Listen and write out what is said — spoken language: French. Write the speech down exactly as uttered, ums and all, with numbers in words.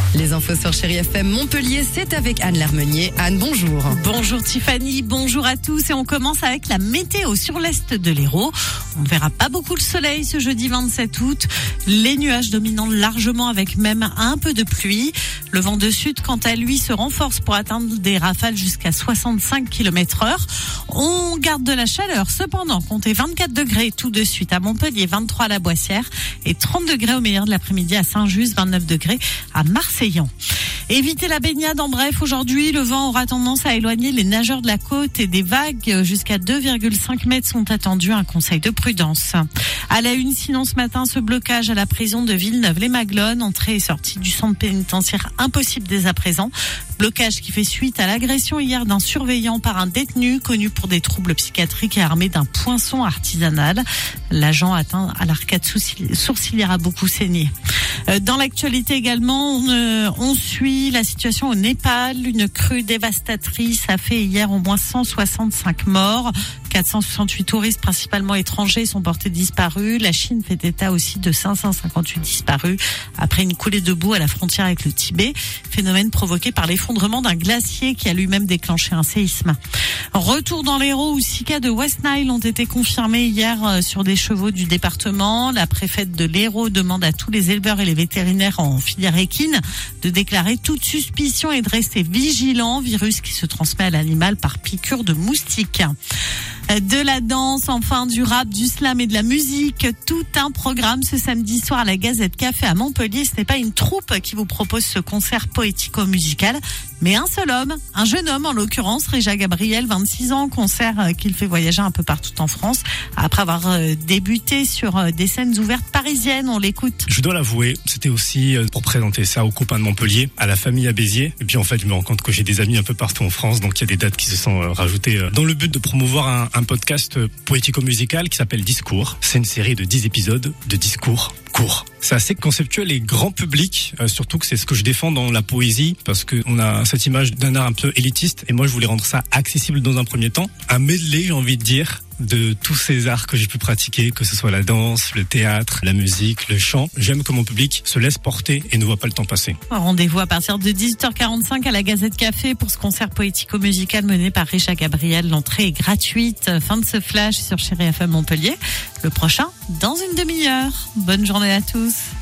Les infos sur Chérie F M Montpellier, c'est avec Anne Lermenier. Anne, bonjour. Bonjour Tiffany, bonjour à tous et on commence avec la météo sur l'est de l'Hérault. On ne verra pas beaucoup le soleil ce jeudi vingt-sept août. Les nuages dominant largement avec même un peu de pluie. Le vent de sud, quant à lui, se renforce pour atteindre des rafales jusqu'à soixante-cinq kilomètres heure. On garde de la chaleur, cependant, comptez vingt-quatre degrés tout de suite à Montpellier, vingt-trois à la Boissière et trente degrés au meilleur de l'après-midi à Saint-Just, vingt-neuf degrés à Marseillan. Évitez la baignade en bref. Aujourd'hui, le vent aura tendance à éloigner les nageurs de la côte et des vagues jusqu'à deux virgule cinq mètres sont attendus. Un conseil de prudence. À la une, sinon ce matin, ce blocage à la prison de Villeneuve-les-Maglones, entrée et sortie du centre pénitentiaire impossible dès à présent. Blocage qui fait suite à l'agression hier d'un surveillant par un détenu connu pour des troubles psychiatriques et armé d'un poinçon artisanal. L'agent atteint à l'arcade sourcilière a beaucoup saigné. Dans l'actualité également, on, euh, on suit la situation au Népal. Une crue dévastatrice a fait hier au moins cent soixante-cinq morts. quatre cent soixante-huit touristes, principalement étrangers, sont portés disparus. La Chine fait état aussi de cinq cent cinquante-huit disparus après une coulée de boue à la frontière avec le Tibet. Phénomène provoqué par l'effondrement d'un glacier qui a lui-même déclenché un séisme. Retour dans l'Hérault où six cas de West Nile ont été confirmés hier sur des chevaux du département. La préfète de l'Hérault demande à tous les éleveurs et les vétérinaires en filière équine de déclarer toute suspicion et de rester vigilants. Virus qui se transmet à l'animal par piqûre de moustique. De la danse, enfin du rap, du slam et de la musique. Tout un programme ce samedi soir à la Gazette Café à Montpellier. Ce n'est pas une troupe qui vous propose ce concert poético-musical, mais un seul homme, un jeune homme en l'occurrence, Réja Gabriel, vingt-six ans, concert qu'il fait voyager un peu partout en France. Après avoir débuté sur des scènes ouvertes parisiennes, on l'écoute. Je dois l'avouer, c'était aussi pour présenter ça aux copains de Montpellier, à la famille à Béziers. Et puis en fait, je me rends compte que j'ai des amis un peu partout en France, donc il y a des dates qui se sont rajoutées dans le but de promouvoir un, un podcast poético-musical qui s'appelle Discours. C'est une série de dix épisodes de discours courts. C'est assez conceptuel et grand public, euh, surtout que c'est ce que je défends dans la poésie, parce que on a cette image d'un art un peu élitiste, et moi je voulais rendre ça accessible dans un premier temps. Un medley, j'ai envie de dire, de tous ces arts que j'ai pu pratiquer, que ce soit la danse, le théâtre, la musique, le chant. J'aime que mon public se laisse porter et ne voit pas le temps passer. Rendez-vous à partir de dix-huit heures quarante-cinq à la Gazette Café pour ce concert poético-musical mené par Réja Gabriel. L'entrée est gratuite. Fin de ce flash sur Chérie F M Montpellier. Le prochain, dans une demi-heure. Bonne journée à tous.